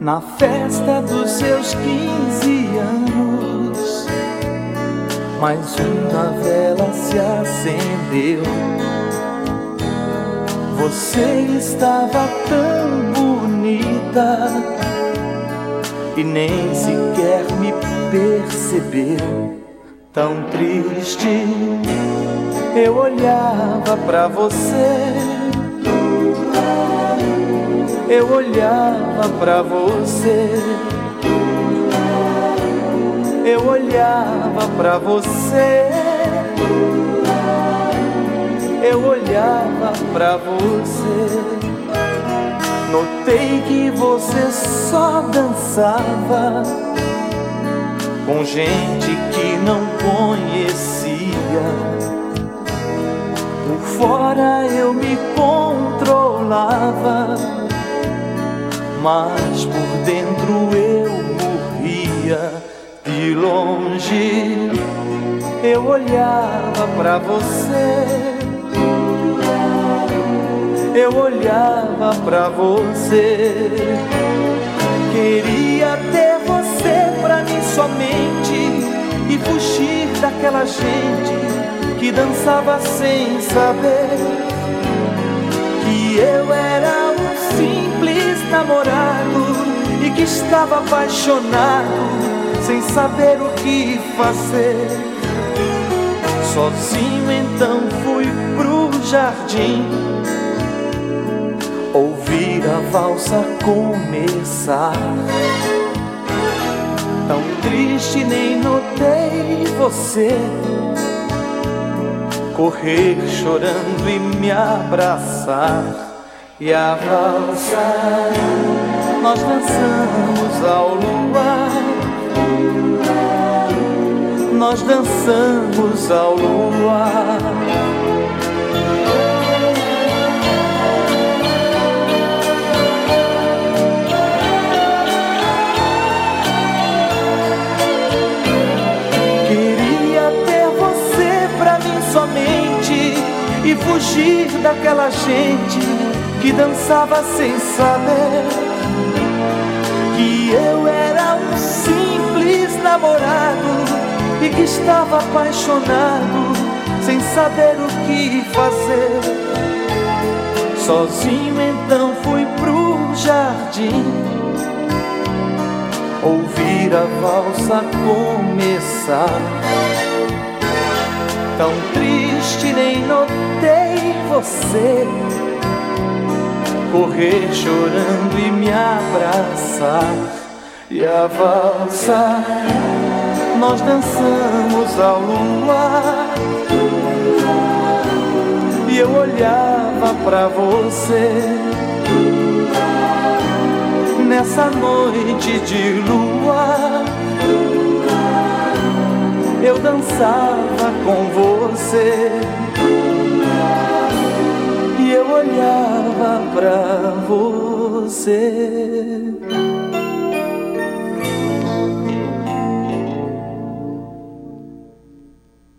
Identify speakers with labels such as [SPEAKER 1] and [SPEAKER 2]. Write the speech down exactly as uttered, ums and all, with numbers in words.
[SPEAKER 1] na festa dos seus quinze anos, mais uma vela se acendeu. Você estava tão bonita e nem sequer me percebeu. Tão triste, eu olhava pra você, eu olhava pra você, eu olhava pra você, eu olhava pra você. Notei que você só dançava com gente que não conhecia. Por fora eu me controlava, mas por dentro eu morria. De longe eu olhava pra você, eu olhava pra você. Queria ter você pra mim somente e fugir daquela gente que dançava sem saber que eu era um simples namorado e que estava apaixonado sem saber o que fazer. Sozinho então fui pro jardim ouvir a valsa começar. Tão triste nem notei você correr chorando e me abraçar. E a valsa nós dançamos ao luar, nós dançamos ao luar. Somente e fugir daquela gente que dançava sem saber que eu era um simples namorado e que estava apaixonado sem saber o que fazer. Sozinho então fui pro jardim ouvir a valsa começar. Tão triste nem notei você correr chorando e me abraçar. E a valsa nós dançamos ao luar, e eu olhava pra você nessa noite de luar. Eu dançava com você e eu olhava pra você.